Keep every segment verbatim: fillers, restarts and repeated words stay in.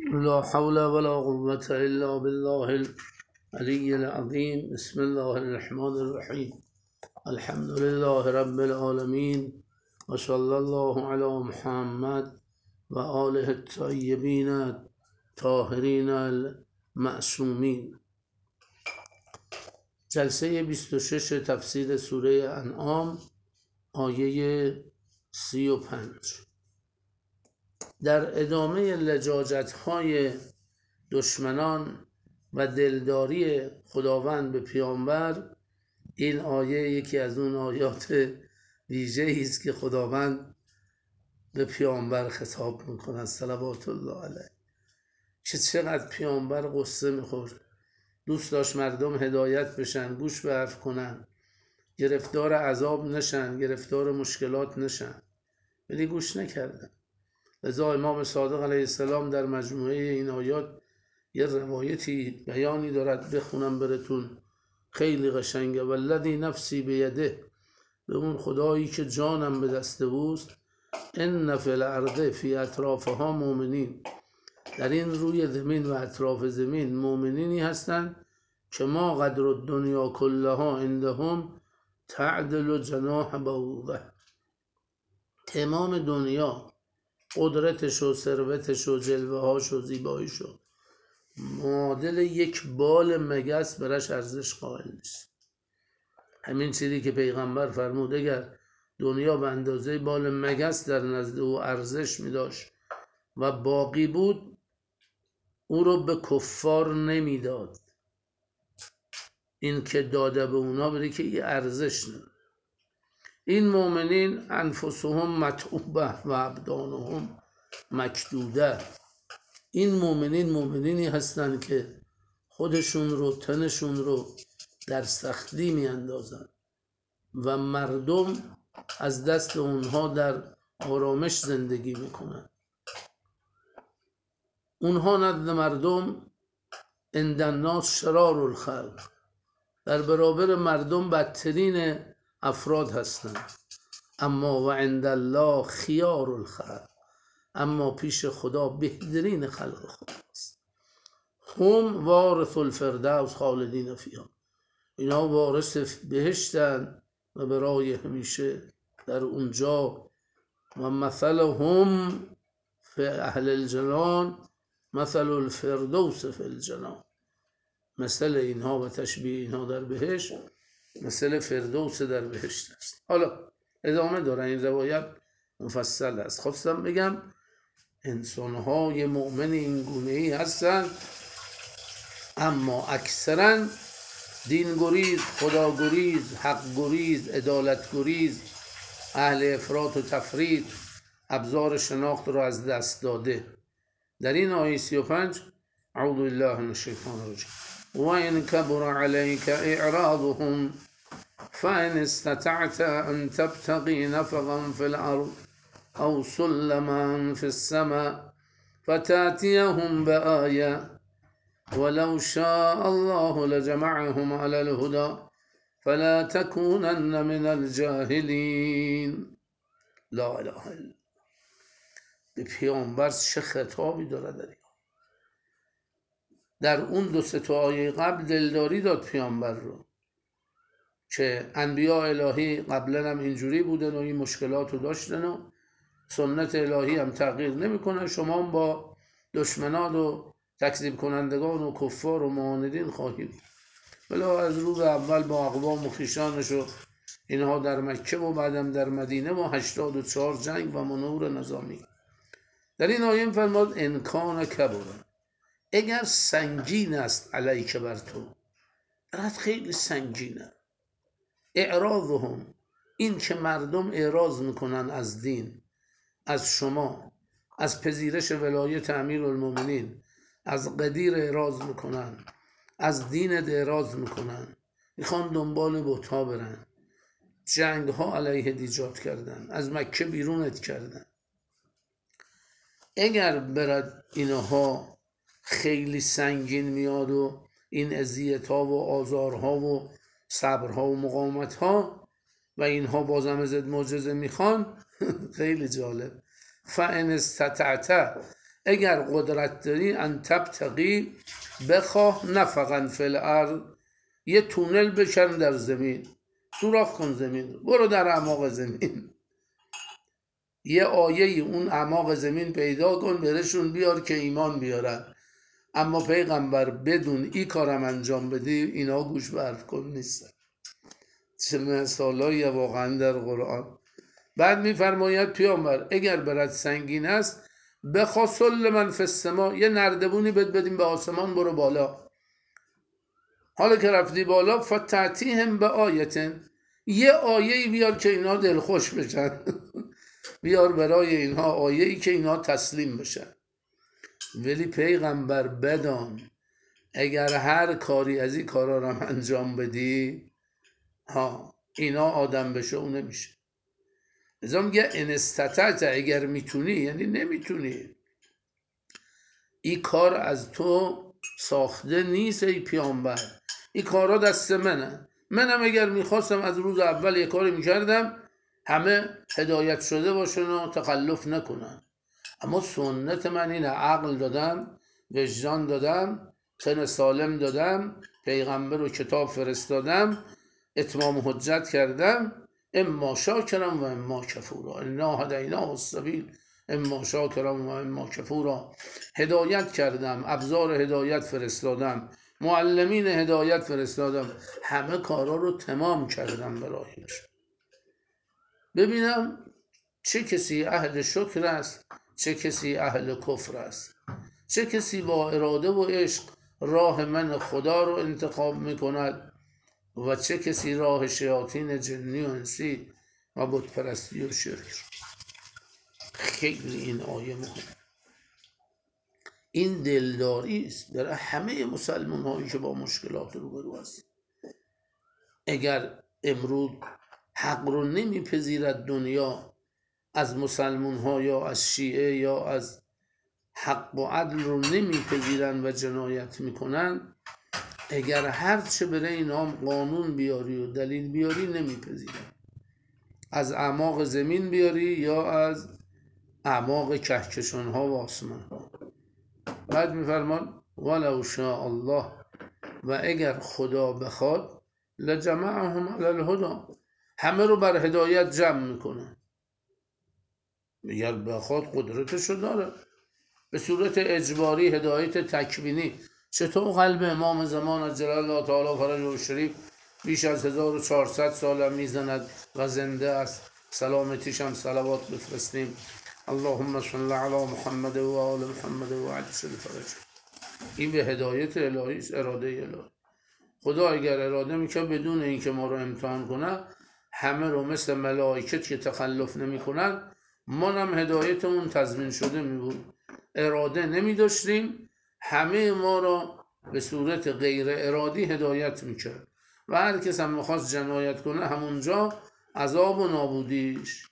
لا حول ولا قوة إلا بالله العلي العظيم. بسم الله الرحمن الرحيم. الحمد لله رب العالمين وصلى الله على محمد و آله الطیبین الطاهرین المعصومین. جلسه بیست و شش تفسیر سوره انعام، آیه سی و پنج. در ادامه لجاجت‌های دشمنان و دلداری خداوند به پیامبر، این آیه یکی از اون آیات ویژه‌ای است که خداوند به پیامبر خطاب می‌کند صلوات الله علیه. چه چقدر پیامبر قصه می‌خورد، دوست داشت مردم هدایت بشن، گوش به حرف کنن، گرفتار عذاب نشن، گرفتار مشکلات نشن، ولی گوش نکردن. لذا امام صادق علیه السلام در مجموعه این آیات یه روایتی بیانی دارد، بخونم براتون، خیلی قشنگه. والذی نفسی بیده، به اون خدایی که جانم به دست اوست، ان فی الارض فی اطرافها مؤمنین، در این روی زمین و اطراف زمین مؤمنینی هستند که ما قدر الدنیا کلها عندهم تعدل جناح بعوضه، تمام دنیا، قدرتش و ثروتش و جلوه هاش و زیباییش و معادل یک بال مگس برش ارزش قائل نیست. همین چیزی که پیغمبر فرمود اگر دنیا به اندازه بال مگس در نزد او ارزش می داشت و باقی بود، او رو به کفار نمی داد. این که داده به اونا بره که این ارزش نداره. این مؤمنین انفسهم متعوبه و ابدانهم مکدوده، این مؤمنین مؤمنینی هستند که خودشون رو، تنشون رو در سختی می اندازن و مردم از دست اونها در آرامش زندگی میکنن. اونها نزد مردم عند الناس شرار الخلق، در برابر مردم بدترین افراد هستند. اما و عند الله خیار الخلق، اما پیش خدا بهترین خلق خداست. هم وارث الفردوس خالدین فیها، اینا وارث بهشتن و برای همیشه در اونجا. و مثل هم فی اهل الجنان مثل الفردوس فی الجنان، مثل اینها و تشبیه اینها در بهشت مثل فردوس در بهشت است. حالا ادامه داره، این روایت مفصل است. خواستم بگم انسان‌های مؤمن این گونه‌ای هستند، اما اکثرا دین گریز، خدا گریز، حق گریز، عدالت گریز، اهل افراط و تفرید، ابزار شناخت را از دست داده. در این آیه سی و پنج اعوذ بالله من الشیطان الرجیم و ان کبر علیک اعراضهم فان استطعت ان تبتغی نفقا فی الارض او سلما فی السماء فتأتیهم بآیه ولو شاء الله لجمعهم على الهدى فلا تكونن من الجاهلین. لا اله الا. به پیامبر چه خطابی داره در این. در اون دو سه تا آیه قبل دلداری داد پیامبر رو که انبیاء الهی قبلا هم اینجوری بودن و این مشکلات رو داشتن و سنت الهی هم تغییر نمیکنه، شما هم با دشمنان و تکذیب کنندگان و کفار و معاندین خواهید. بلا از روز اول با اقوام و خویشانش و اینها در مکه و بعدم در مدینه و هشتاد و چهار جنگ و منور نظامی. در این آیه فرمود ان کان کبر، اگر سنگین است علیک بر تو، برات خیلی سنگینه. اعراضهم، این که مردم اعراض میکنن از دین، از شما، از پذیرش ولایت امیرالمومنین، از قدیر اعراض میکنن، از دین اعراض میکنن، میخوان دنبال بت‌ها برن، جنگ ها علیه ایجاد کردن، از مکه بیرونت کردن. اگر برد اینها خیلی سنگین میاد و این اذیت ها و آزارها و صبرها و مقاومت ها و اینها بازم ازت معجزه میخوان، خیلی جالب. فان استطعت، اگر قدرت داری ان تبتغی بخواه نفقا فی الارض، یه تونل بکن در زمین، سوراخ کن زمین، برو در اعماق زمین، یه آیه اون اعماق زمین پیدا کن برشون بیار که ایمان بیارن. اما پیغمبر بدون ای کارم انجام بدی اینا گوش به حرف کن نیستن. چه مثالایی واقعا در قرآن. بعد میفرماید پیامبر اگر برات سنگین است بخوا سلما فی السما، یه نردبونی بد بدیم به آسمان، برو بالا. حالا که رفتی بالا فتأتیهم به آیتن، یه آیه‌ای بیار که اینا دلخوش بشن بیار برای اینها آیه‌ای که اینا تسلیم بشن. ولی پیغمبر بدان اگر هر کاری از این کارا رو انجام بدی ها اینا آدم بشه اون نمیشه. ازا میگه ان استطعت، اگر میتونی، یعنی نمیتونی، این کار از تو ساخته نیست ای پیامبر، این کارا دست منه. منم اگر میخواستم از روز اول یه کاری میکردم همه هدایت شده باشن و تخلف نکنن، اما سنت من اینه، عقل دادم، وجدان دادم، تن سالم دادم، پیغمبر و کتاب فرستادم، اتمام حجت کردم، اما شاکرم و اما کفورا، انا هدیناه السبیل اما شاکرم و اما کفورا. هدایت کردم، ابزار هدایت فرستادم، معلمین هدایت فرستادم، همه کارا رو تمام کردم برایش. ببینم چه کسی اهل شکر است، چه کسی اهل کفر است، چه کسی با اراده و عشق راه من خدا رو انتخاب میکند و چه کسی راه شیاطین جنی و انسی و بت پرستی و شرک. خیلی این آیه مهم، این دلداری است برای همه مسلمان هایی که با مشکلات روبرو هست. اگر امروز حق رو نمیپذیرد دنیا از مسلمان ها یا از شیعه یا از حق و عدل رو نمیپذیرن و جنایت میکنن، اگر هرچه برای اینا قانون بیاری و دلیل بیاری نمیپذیرن، از اعماق زمین بیاری یا از اعماق کهکشان ها و آسمان ها. بعد میفرمان ولو شاء الله، و اگر خدا بخواد لجمعهم علی الهدی، همه رو بر هدایت جمع میکنه. اگر بخواد قدرتشو داره، به صورت اجباری هدایت تکوینی. چطور قلب امام زمان عجل الله تعالی فرجه الشریف بیش از هزار و چهارصد سال میزند و زنده است، سلامتیش هم صلوات بفرستیم. اللهم صل علی محمد و آل محمد و عجل فرجه. این به هدایت الهی است، اراده الهی. خدا اگر اراده میکنه بدون اینکه ما رو امتحان کنه همه رو مثل ملائکه که تخلف نمیکنن، ما هم هدایتمون تضمین شده میبود. اراده نمی داشتیم همه ما را به صورت غیر ارادی هدایت میکرد و هر کس هم میخواست جنایت کنه همونجا عذاب و نابودیش.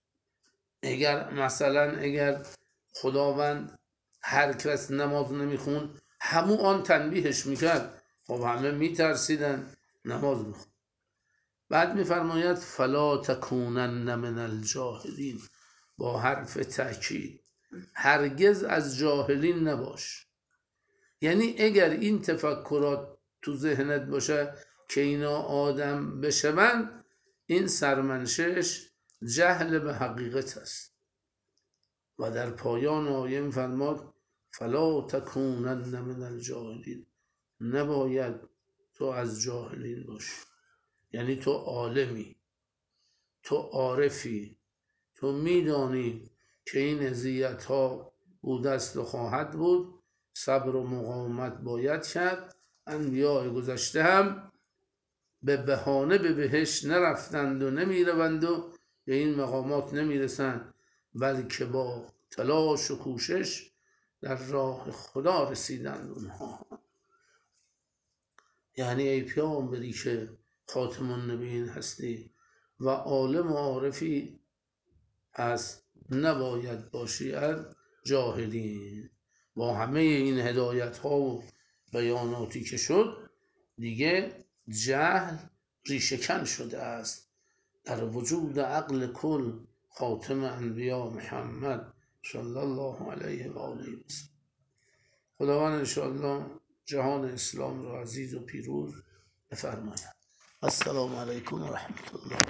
اگر مثلا اگر خداوند هر کس نماز نمیخون همون آن تنبیهش میکرد، خب همه میترسیدن نماز میخون. بعد میفرماید فلا تکونن من الجاهلین، با حرف تأکید، هرگز از جاهلین نباش. یعنی اگر این تفکرات تو ذهنت باشه که اینا آدم بشوند، این سرمنشش جهل به حقیقت است. و در پایان آیه میفرماد فلا تکونن من الجاهلین، نباید تو از جاهلین باشی. یعنی تو عالمی، تو عارفی، تو میدانی که این اذیت ها بوده است و خواهد بود، صبر و مقاومت باید کرد. انبیاء گذشته هم به بهانه به بهشت نرفتند و نمیروند و به این مقامات نمیرسند، بلکه با تلاش و کوشش در راه خدا رسیدند اونها. یعنی ای پیامبری که خاتم النبیین هستی و عالم و عارفی پس نباید باشی از جاهلین. با همه این هدایت ها و بیاناتی که شد دیگه جهل ریشه‌کن شده است در وجود عقل کل خاتم انبیا محمد صلی الله علیه و آله و سلم. خداوند انشاءالله جهان اسلام را عزیز و پیروز بفرماید. السلام علیکم و رحمت الله.